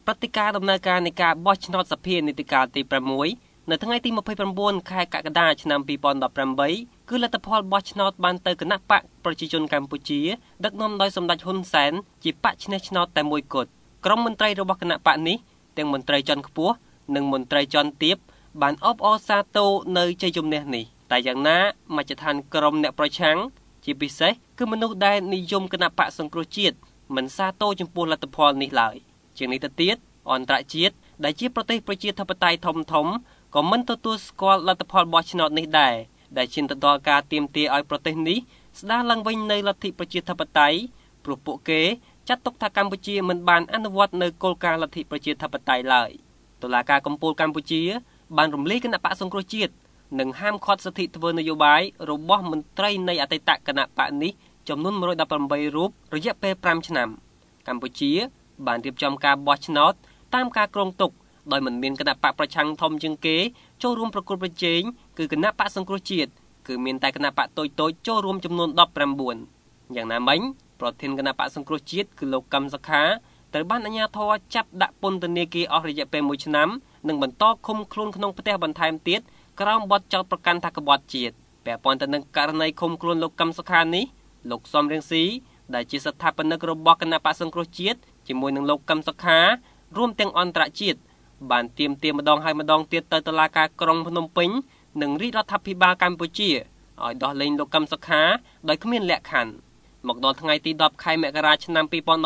ព្រឹត្តិការណ៍ដំណើរការនៃការបោះឆ្នោតសភានីតិកាលទី6នៅថ្ងៃទី29ខែកក្កដាឆ្នាំ2018គឺលទ្ធផលបោះឆ្នោតបានទៅគណៈបកប្រជាជនកម្ពុជាដឹកនាំដោយសម្ដេចហ៊ុនសែនជាបកឈ្នះឆ្នោតតែមួយគត់ក្រុមមន្ត្រីរបស់គណៈបកនេះទាំងមន្ត្រីជាន់ខ្ពស់និងមន្ត្រីជាន់ទាបបានអបអរសាទរនៅជ័យជំនះនេះតែយ៉ាងណាមជ្ឈដ្ឋានក្រុមអ្នកប្រឆាំងជាពិសេសគឺមនុស្សដែលនិយមគណៈបកសង្គ្រោះជាតិមិនសាទរចំពោះលទ្ធផលនេះឡើយជាងនេះទៅទៀតអន្តរជាតិដែលជាប្រទេសប្រជាធិបតេយ្យធំក៏មិនទទួលស្គាល់លទ្ធផលបោះឆ្នោតនេះដែរដែលឈានទៅដល់ការទាមទារឲ្យប្រទេសនេះស្ដារឡើងវិញនៅលទ្ធិប្រជាធិបតេយ្យព្រោះពួកគេចាត់ទុកថាកម្ពុជាមិនបានអនុវត្តនៅគោលការណ៍លទ្ធិប្រជាធិបតេយ្យឡើយតុលាការកំពូលកម្ពុជាបានរំលាយគណៈបកសង្គ្រោះជាតិនិងហាមឃាត់សិទ្ធិធ្វើនយោបាយរបស់មន្ត្រីនៃអតីតគណៈបកនេះចំនួន118រូបរយៈពេល5ឆ្នាំកម្ពុជាបានរៀបចំការបោះឆ្នោតតាមការគ្រោងទុកដោយមិនមានគណៈបកប្រឆាំងធំជាងគេចូលរួមប្រគល់ប្រជែងគឺគណៈបកសង្គ្រោះជាតិគឺមានតែគណៈបកតូចៗចូលរួមចំនួន19យ៉ាងណាមិញប្រធានគណៈបកសង្គ្រោះជាតិគឺលោកកឹមសុខាត្រូវបានអាជ្ញាធរចាប់ដាក់ពន្ធនាគារអស់រយៈពេល1ឆ្នាំនិងបន្តឃុំខ្លួនក្នុងផ្ទះបន្ថែមទៀតក្រោមបទចោទប្រកាន់ថាក្បត់ជាតិពាក់ព័ន្ធទៅនឹងករណីឃុំខ្លួនលោកកឹមសុខានេះលោកសំរងស៊ីដែលជាស្ថាបនិករបស់គណៈបកសង្គ្រោះជាតិជាមួយនឹងលោកកឹមសុខារួមទាំងអន្តរជាតិបានទាមទារម្ដងហើយម្ដងទៀតទៅតុលាការក្រុងភ្នំពេញនិងរាជរដ្ឋាភិបាលកម្ពុជាឲ្យដោះលែងលោកកឹមសុខាដោយគ្មានលក្ខខណ្ឌមកដល់ថ្ងៃទី10ខែមករាឆ្នាំ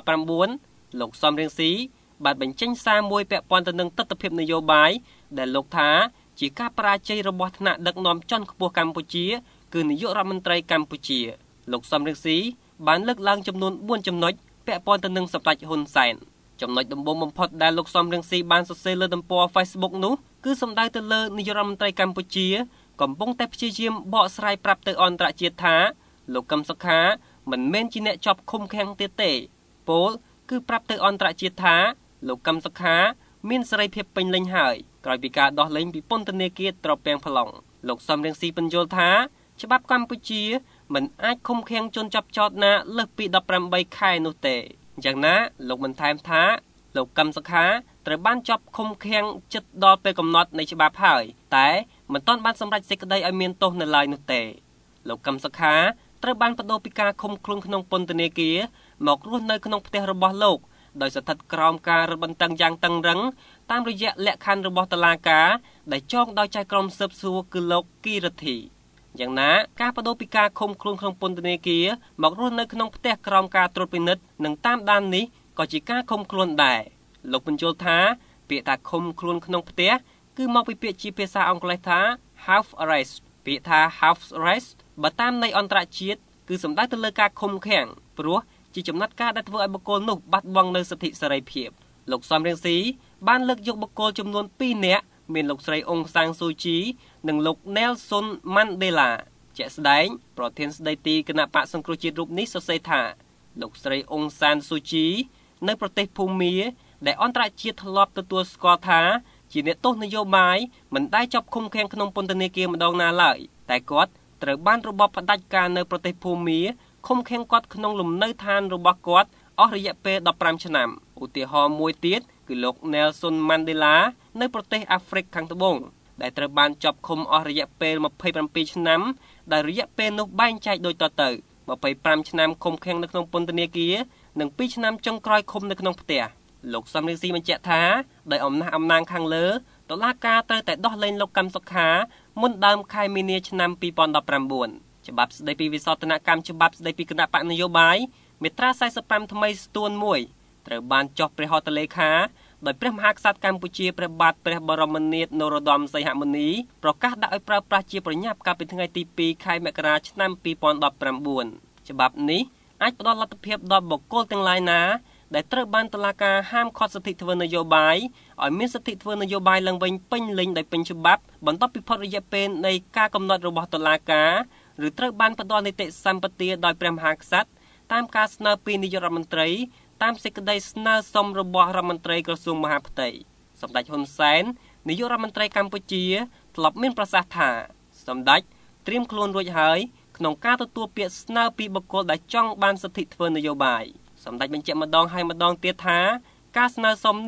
2019លោកសំរងស៊ីបានបញ្ចេញសារមួយពាក់ព័ន្ធទៅនឹងទស្សនវិជ្ជានយោបាយដែលលោកថាជាការបរាជ័យរបស់ថ្នាក់ដឹកនាំជាន់ខ្ពស់កម្ពុជាគឺនាយករដ្ឋមន្ត្រីកម្ពុជាលោកសំរងស៊ីបានលើកឡើងចំនួន4ចំណុចពាក់ព័ន្ធទៅនឹងសម្ដេចហ៊ុនសែនចំណុចដំបូងបំផុតដែលលោកសំរងស៊ីបានសរសេរលើទំព័រ Facebook នោះគឺសំដៅទៅលើនាយករដ្ឋមន្ត្រីកម្ពុជាកំពុងតែព្យាយាមបកស្រាយប្រាប់ទៅអន្តរជាតិថាលោកកឹមសុខាមិនមែនជាអ្នកជាប់ឃុំឃាំងទៀតទេពោលគឺប្រាប់ទៅអន្តរជាតិថាលោកកឹមសុខាមានសេរីភាពពេញលេញហើយក្រោយពីការដោះលែងពីពន្ធនាគារត្រពាំង plong លោកសំរងស៊ីបញ្យល់ថាច្បាប់កម្ពុជាមិនអាចឃុំឃាំងជនចាប់ចោតណាលើសពី18ខែនោះទេយ៉ាងណាលោកបន្ថែមថាលោកកឹមសុខាត្រូវបានចាប់ឃុំឃាំងជិតដល់ពេលកំណត់នៃច្បាប់ហើយតែមិនទាន់បានសម្រេចសេចក្តីឲ្យមានទោសនៅឡើយនោះទេលោកកឹមសុខាត្រូវបានបដូរពីការឃុំខ្លួនក្នុងពន្ធនាគារមករស់នៅក្នុងផ្ទះរបស់លោកដោយស្ថិតក្រោមការរឹតបន្តឹងយ៉ាងតឹងរ៉ឹងតាមរយៈលក្ខខណ្ឌរបស់តុលាការដែលចងដោយចៅក្រមស៊ើបសួរគឺលោកគីរិទ្ធីយ៉ាងណាការបដូរពីការឃុំខ្លួនក្នុងពន្ធនាគារមករស់នៅក្នុងផ្ទះក្រោមការត្រួតពិនិត្យនិងតាមដាននេះក៏ជាការឃុំខ្លួនដែរលោកបញ្យល់ថាពាក្យថាឃុំខ្លួនក្នុងផ្ទះគឺមកពីពាក្យជាភាសាអង់គ្លេសថា house arrest ពាក្យថា house arrest បើតាមន័យអន្តរជាតិគឺសំដៅទៅលើការឃុំឃាំងព្រោះជាចំណាត់ការដែលធ្វើឲ្យបុគ្គលនោះបាត់បង់នូវសិទ្ធិសេរីភាពលោកសំរងស៊ីបានលើកយកបុគ្គលចំនួន2នាក់មានលោកស្រីអ៊ុងសាងស៊ូជីនិងលោក Nelson Mandela ជាក់ស្ដែងប្រធានស្ដីទីគណៈបកសង្គ្រោះជាតិរូបនេះសរសេរថាលោកស្រីអ៊ុងសានស៊ូជីនៅប្រទេសភូមាដែលអន្តរជាតិធ្លាប់ទទួលស្គាល់ថាជាអ្នកទោសនយោបាយមិនដែលជាប់ឃុំឃាំងក្នុងពន្ធនាគារម្ដងណាឡើយតែគាត់ត្រូវបានរបបផ្ដាច់ការនៅប្រទេសភូមាឃុំឃាំងគាត់ក្នុងលំនៅឋានរបស់គាត់អស់រយៈពេល15ឆ្នាំឧទាហរណ៍មួយទៀតគឺលោក Nelson Mandela នៅប្រទេសអាហ្វ្រិកខាងត្បូងដែលត្រូវបានចាប់ឃុំអស់រយៈពេល27ឆ្នាំដែលរយៈពេលនោះបែងចែកដូចតទៅ25ឆ្នាំឃុំឃាំងនៅក្នុងពន្ធនាគារនិង2ឆ្នាំចុងក្រោយឃុំនៅក្នុងផ្ទះលោកសំរងស៊ីបញ្ជាក់ថាដោយអំណះអំណាងខាងលើតុលាការត្រូវតែដោះលែងលោកកឹមសុខាមុនដើមខែមីនាឆ្នាំ2019ច្បាប់ស្តីពីវិសោធនកម្មច្បាប់ស្តីពីគណៈបកនយោបាយមាត្រា45ថ្មីស្ទួន1ត្រូវបានចុះព្រះហត្ថលេខាដោយព្រះមហាក្សត្រកម្ពុជាព្រះបាទព្រះបរមនាថនរោត្តមសីហមុនីប្រកាសដាក់ឲ្យប្រើប្រាស់ជាប្រញាប់កាលពីថ្ងៃទី2ខែមករាឆ្នាំ2019ច្បាប់នេះអាចផ្ដល់លទ្ធភាពដល់បុគ្គលទាំងឡាយណាដែលត្រូវបានតុលាការហាមឃាត់សិទ្ធិធ្វើនយោបាយឲ្យមានសិទ្ធិធ្វើនយោបាយឡើងវិញពេញលេញដោយពេញច្បាប់បន្ទាប់ពីផុតរយៈពេលនៃការកំណត់របស់តុលាការឬត្រូវបានផ្ដល់នីតិសម្បទាដោយព្រះមហាក្សត្រតាមការស្នើពីនាយករដ្ឋមន្ត្រីតាមសេចក្តីស្នើសុំរបស់រដ្ឋមន្ត្រីក្រសួងមហាផ្ទៃសម្ដេចហ៊ុនសែននាយករដ្ឋមន្ត្រីកម្ពុជាធ្លាប់មានប្រសាសន៍ថាសម្ដេចត្រៀមខ្លួនរួចហើយក្នុងការទទួលពាក្យស្នើពីបុគ្គលដែលចង់បានសិទ្ធិធ្វើនយោបាយសម្ដេចបញ្ជាក់ម្ដងហើយម្ដងទៀតថាការស្នើសុំនេះ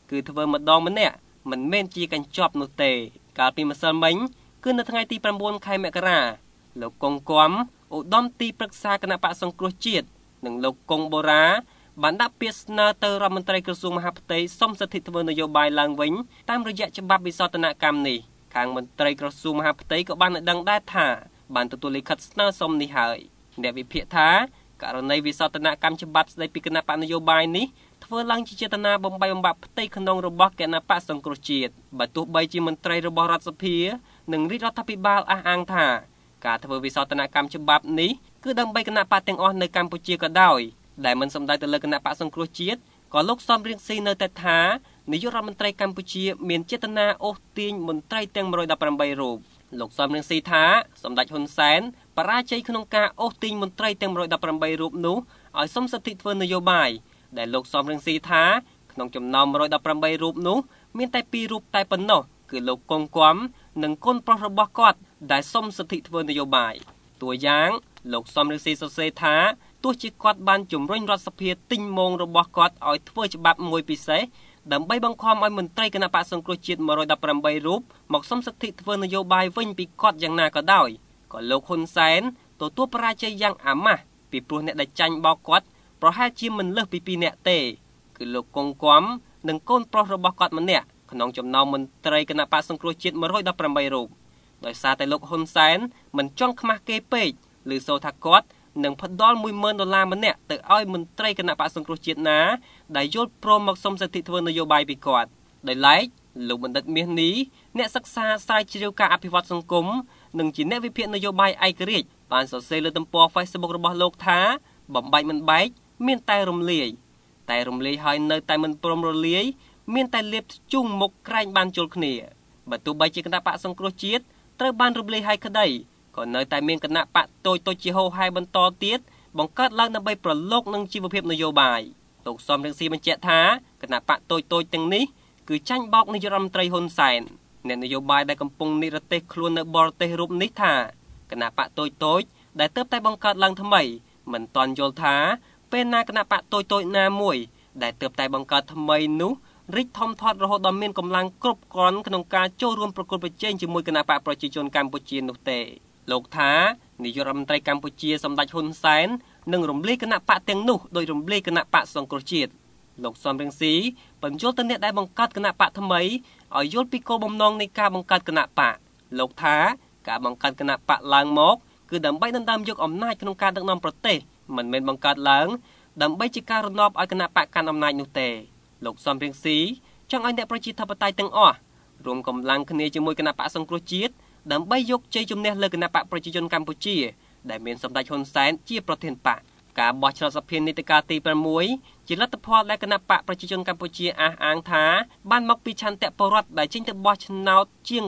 គឺធ្វើម្ដងម្នាក់មិនមែនជាកញ្ចប់នោះទេកាលពីម្សិលមិញគឺនៅថ្ងៃទី9ខែមករាលោកកុងគំឧត្តមទីប្រឹក្សាគណៈបកសង្គ្រោះជាតិនិងលោកកុងបូរ៉ាបានដាក់ពាក្យស្នើទៅរដ្ឋមន្ត្រីក្រសួងមហាផ្ទៃសុំសិទ្ធិធ្វើនយោបាយឡើងវិញតាមរយៈច្បាប់វិសោធនកម្មនេះខាងមន្ត្រីក្រសួងមហាផ្ទៃក៏បានដឹងដែរថាបានទទួលលិខិតស្នើសុំនេះហើយអ្នកវិភាគថាករណីវិសោធនកម្មច្បាប់ស្តីពីគណៈបកនយោបាយនេះធ្វើឡើងជាចេតនាបំបីបំបាក់ផ្ទៃក្នុងរបស់គណៈបកសង្គ្រោះជាតិបើទោះបីជាមន្ត្រីរបស់រដ្ឋសភានិងរាជរដ្ឋាភិបាលអះអាងថាការធ្វើវិសោធនកម្មច្បាប់នេះគឺដើម្បីគណៈបកទាំងអស់នៅកម្ពុជាក៏ដោយដែលមិនសំដៅទៅលើគណៈបកសង្គ្រោះជាតិក៏លោកសំរៀងស៊ីនៅតែថានាយករដ្ឋមន្ត្រីកម្ពុជាមានចេតនាអូសទាញមន្ត្រីទាំង118រូបលោកសំរៀងស៊ីថាសម្ដេចហ៊ុនសែនបរាជ័យក្នុងការអូសទាញមន្ត្រីទាំង118រូបនោះឲ្យសុំសិទ្ធិធ្វើនយោបាយដែលលោកសំរៀងស៊ីថាក្នុងចំណោម118រូបនោះមានតែ2រូបតែប៉ុណ្ណោះគឺលោកកុងគំនិងកូនប្រុសរបស់គាត់ដែលសុំសិទ្ធិធ្វើនយោបាយតួយ៉ាងលោកសំរៀងស៊ីសរសេរថាទោះជាគាត់បានជំរុញរដ្ឋសភាទិញម៉ងរបស់គាត់ឲ្យធ្វើច្បាប់មួយពិសេសដើម្បីបង្ខំឲ្យមន្ត្រីគណៈបកសង្គ្រោះជាតិ118រូបមកសុំសិទ្ធិធ្វើនយោបាយវិញពីគាត់យ៉ាងណាក៏ដោយក៏លោកហ៊ុនសែនទទួលបរាជ័យយ៉ាងអាម៉ាស់ពីព្រោះអ្នកដែលចាញ់បោកគាត់ប្រហែលជាមិនលើសពី2នាក់ទេគឺលោកកុងគំនិងកូនប្រុសរបស់គាត់ម្នាក់ក្នុងចំណោមមន្ត្រីគណៈបកសង្គ្រោះជាតិ118រូបដោយសារតែលោកហ៊ុនសែនមិនចង់ខ្មាស់គេពេកឬសូថាគាត់នឹងផ្ដល់$10,000ម្នាក់ទៅឲ្យមន្ត្រីគណៈបកសង្គ្រោះជាតិណាដែលយល់ព្រមមកសុំសិទ្ធិធ្វើនយោបាយពីគាត់ដោយឡែកលោកបណ្ឌិតមាសនេះអ្នកសិក្សាស្រាវជ្រាវការអភិវឌ្ឍសង្គមនិងជាអ្នកវិភាគនយោបាយឯករាជ្យបានសរសេរលើទំព័រ Facebook របស់លោកថាបំបែកមិនបែកមានតែរំលាយហើយនៅតែមិនព្រមរលាយមានតែលៀបជុំមុខក្រែងបានជុលគ្នាបើទោះបីជាគណៈបកសង្គ្រោះជាតិត្រូវបានរំលាយហើយក្តីក៏នៅតែមានគណៈបកតូចជាហូរហែបន្តទៀតបង្កើតឡើងដើម្បីប្រឡូកនឹងជីវភាពនយោបាយលោកសំរៀងស៊ីបញ្ជាក់ថាគណៈបកតូចទាំងនេះគឺចាញ់បោកនាយករដ្ឋមន្ត្រីហ៊ុនសែនអ្នកនយោបាយដែលកំពុងនិរទេសខ្លួននៅបរទេសរូបនេះថាគណៈបកតូចដែលទើបតែបង្កើតឡើងថ្មីមិនទាន់យល់ថាពេលណាគណៈបកតូចណាមួយដែលទើបតែបង្កើតថ្មីនោះរីកធំធាត់រហូតដល់មានកម្លាំងគ្រប់គ្រាន់ក្នុងការចូលរួមប្រកួតប្រជែងជាមួយគណៈបកប្រជាជនកម្ពុជានោះទេលោកថានាយករដ្ឋមន្ត្រីកម្ពុជាសម្ដេចហ៊ុនសែននឹងរំលាយគណៈបកទាំងនោះដោយរំលាយគណៈបកសង្គ្រោះជាតិលោកសំរៀងស៊ីបញ្យល់ទៅអ្នកដែលបង្កើតគណៈបកថ្មីឲ្យយល់ពីគោលបំណងនៃការបង្កើតគណៈបកលោកថាការបង្កើតគណៈបកឡើងមកគឺដើម្បីដណ្ដើមយកអំណាចក្នុងការដឹកនាំប្រទេសមិនមែនបង្កើតឡើងដើម្បីជាការរំលោភឲ្យគណៈបកកាន់អំណាចនោះទេលោកសំរៀងស៊ីចង់ឲ្យអ្នកប្រជាធិបតេយ្យទាំងអស់រួមកម្លាំងគ្នាជាមួយគណៈបកសង្គ្រោះជាតិដើម្បីយកជ័យជំនះលើគណៈបកប្រជាជនកម្ពុជាដែលមានសម្ដេចហ៊ុនសែនជាប្រធានបកការបោះឆ្នោតសភានីតិកាលទី6ជាលទ្ធផលដែលគណៈបកប្រជាជនកម្ពុជាអះអាងថាបានមកពីឆន្ទៈពលរដ្ឋដែលចេញទៅបោះឆ្នោតជាង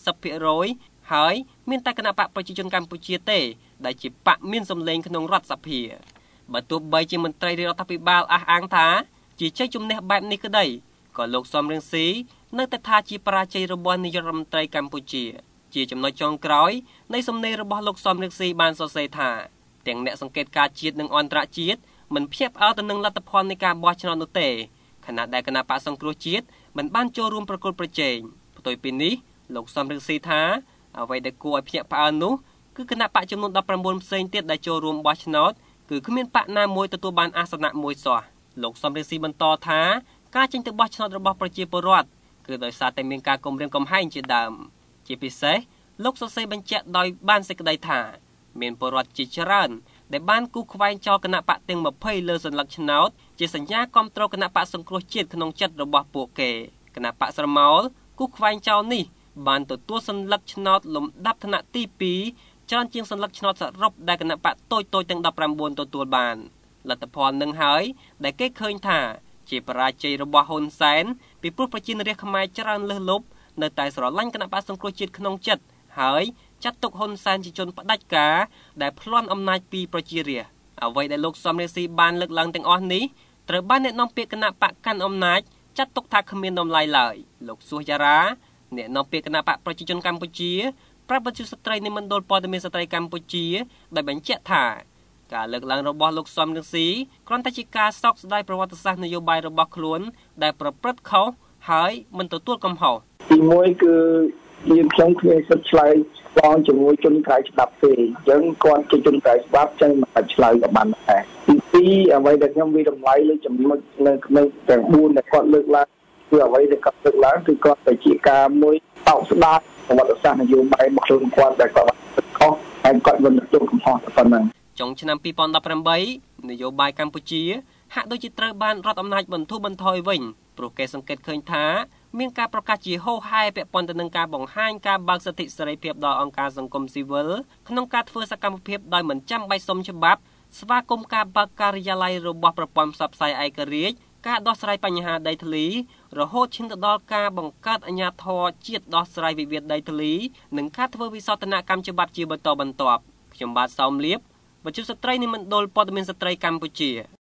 80% ហើយមានតែគណៈបកប្រជាជនកម្ពុជាទេដែលជាបកមានសម្លេងក្នុងរដ្ឋសភាបើទោះបីជាមន្ត្រីរដ្ឋាភិបាលអះអាងថាជាជ័យជំនះបែបនេះក្តីក៏លោកសំរៀងស៊ីនៅតែថាជាបរាជ័យរបស់នាយករដ្ឋមន្ត្រីកម្ពុជាជាចំណុចចុងក្រោយនៃសំណេររបស់លោកសំរៀងស៊ីបានសរសេរថាទាំងអ្នកសង្កេតការណ៍ជាតិនិងអន្តរជាតិមិនភ្ញាក់ផ្អើលទៅនឹងលទ្ធផលនៃការបោះឆ្នោតនោះទេខណៈដែលគណៈបកសង្គ្រោះជាតិមិនបានចូលរួមប្រគល់ប្រជែងផ្ទុយពីនេះលោកសំរៀងស៊ីថាអ្វីដែលគួរឲ្យភ្ញាក់ផ្អើលនោះគឺគណៈបកចំនួន19ផ្សេងទៀតដែលចូលរួមបោះឆ្នោតគឺគ្មានបកណាមួយទទួលបានអាសនៈមួយសោះលោកសំរៀងស៊ីបន្តថាការចេញទៅបោះឆ្នោតរបស់ប្រជាពលរដ្ឋគឺដោយសារតែមានការគំរាមកំហែងជាដើមជាពិសេសលោកសរសេរបញ្ជាក់ដោយបានសេចក្តីថាមានពលរដ្ឋជាច្រើនដែលបានគូសខ្វែងចោលគណៈបកទាំង20លើសញ្ញឆ្នោតជាសញ្ញាគាំទ្រគណៈបកសង្គ្រោះជាតិក្នុងចិត្តរបស់ពួកគេគណៈបកស្រមោលគូសខ្វែងចោលនេះបានទទួលសញ្ញឆ្នោតលំដាប់ថ្នាក់ទី2ច្រើនជាងសញ្ញឆ្នោតសរុបដែលគណៈបកតូចទាំង19ទទួលបានលទ្ធផលនឹងហើយដែលគេឃើញថាជាបរាជ័យរបស់ហ៊ុនសែនពីព្រោះប្រជារាស្ត្រខ្មែរច្រើនលើសលប់នៅតែស្រឡាញ់គណៈបកសង្គ្រោះជាតិក្នុងចិត្តហើយចាត់ទុកហ៊ុនសែនជាជនផ្ដាច់ការដែលប្លន់អំណាចពីប្រជារាស្ត្រអ្វីដែលលោកសំរៀងស៊ីបានលើកឡើងទាំងអស់នេះត្រូវបានអ្នកនាំពាក្យគណៈបកកាន់អំណាចចាត់ទុកថាគ្មានតម្លៃឡើយលោកសួសយ៉ារ៉ាអ្នកនាំពាក្យគណៈបកប្រជាជនកម្ពុជាប្រាប់វិទ្យុស្ត្រីនៃមណ្ឌលព័ត៌មានស្ត្រីកម្ពុជាដែលបញ្ជាក់ថាការលើកឡើងរបស់លោកសំរៀងស៊ីគ្រាន់តែជាការសោកស្ដាយប្រវត្តិសាស្ត្រនយោបាយរបស់ខ្លួនដែលប្រព្រឹត្តខុសហើយមិនទទួលកំហុសទី1គឺយើងខ្ញុំគ្មានសិទ្ធិឆ្លើយបងជាមួយជនក្រៅច្បាប់ទេអញ្ចឹងគាត់ជាជនក្រៅច្បាប់ចឹងមិនអាចឆ្លើយក៏បានដែរទី2អ្វីដែលខ្ញុំវិតម្លៃលើចំណុចនៅទាំង4ដែលគាត់លើកឡើងគឺអ្វីដែលគាត់លើកឡើងគឺគាត់តែជាការមួយតោកស្ដាប់ប្រវត្តិសាស្ត្រនយោបាយរបស់ខ្លួនគាត់ដែលគាត់ខុសហើយគាត់មិនទទួលកំហុសប៉ុណ្ណឹងចុងឆ្នាំ2018នយោបាយកម្ពុជាហាក់ដូចជាត្រូវបានរដ្ឋអំណាចបន្ធូរបន្ថយវិញព្រោះគេសង្កេតឃើញថាមានការប្រកាសជាហូរហែពាក់ព័ន្ធទៅនឹងការបង្ហាញការបើកសិទ្ធិសេរីភាពដល់អង្គការសង្គមស៊ីវិលក្នុងការធ្វើសកម្មភាពដោយមិនចាំបាច់សុំច្បាប់ស្វាគមន៍ការបើកការិយាល័យរបស់ប្រព័ន្ធផ្សព្វផ្សាយឯករាជ្យការដោះស្រាយបញ្ហាដីធ្លីរហូតឈានទៅដល់ការបង្កើតអាជ្ញាធរជាតិដោះស្រាយវិវាទដីធ្លីនិងការធ្វើវិសោធនកម្មច្បាប់ជាបន្តបន្ទាប់ខ្ញុំបាទសោមលៀបវិទ្យុស្ត្រីនិមណ្ឌលព័ត៌មានស្ត្រីកម្ពុជា